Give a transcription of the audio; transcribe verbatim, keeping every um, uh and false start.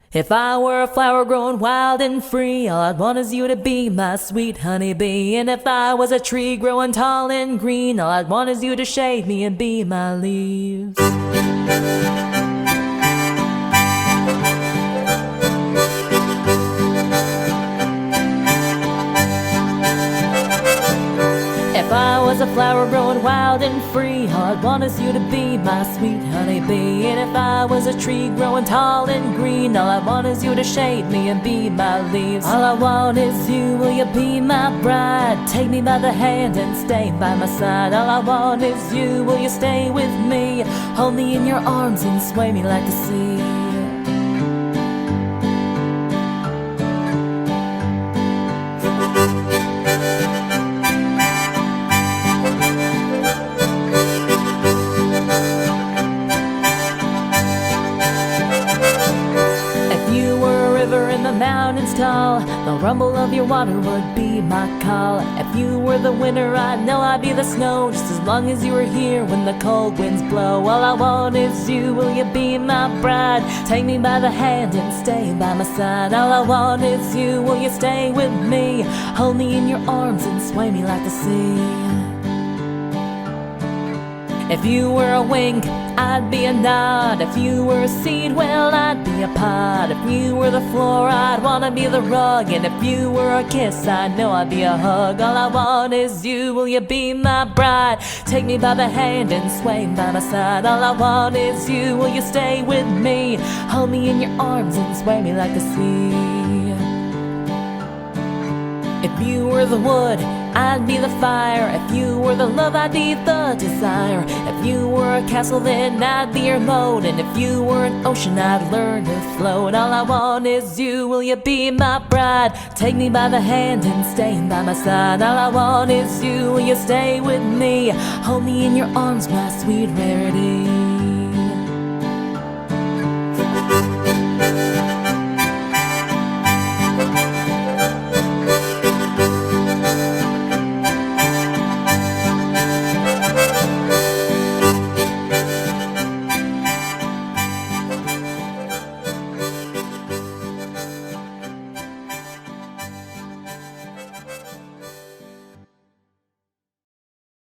If I were a flower growing wild and free, all I'd want is you to be my sweet honeybee. And if I was a tree growing tall and green, all I'd want is you to shade me and be my leaves. If I was a flower growing wild and free, all I'd want is you to be my sweet honeybee. And if I was a tree growing tall and green, all I want is you to shade me and be my leaves. All I want is you, will you be my bride? Take me by the hand and stay by my side. All I want is you, will you stay with me? Hold me in your arms and sway me like the sea. Mountains tall, the rumble of your water would be my call. If you were the winter, I know I'd be the snow, just as long as you were here when the cold winds blow. All I want is you, will you be my bride? Take me by the hand and stay by my side. All I want is you, will you stay with me? Hold me in your arms and sway me like the sea. If you were a wing, I'd be a nod. If you were a seed, well, I'd be a pod. If you were the floor, I'd wanna be the rug. And if you were a kiss, I know I'd be a hug. All I want is you, will you be my bride? Take me by the hand and sway by my side. All I want is you, will you stay with me? Hold me in your arms and sway me like the sea. If you were the wood, I'd be the fire. If you were the love, I'd be the desire. If you were a castle, then I'd be your moat. And if you were an ocean, I'd learn to float. All I want is you, will you be my bride? Take me by the hand and stay by my side. All I want is you, will you stay with me? Hold me in your arms, my sweet rarity.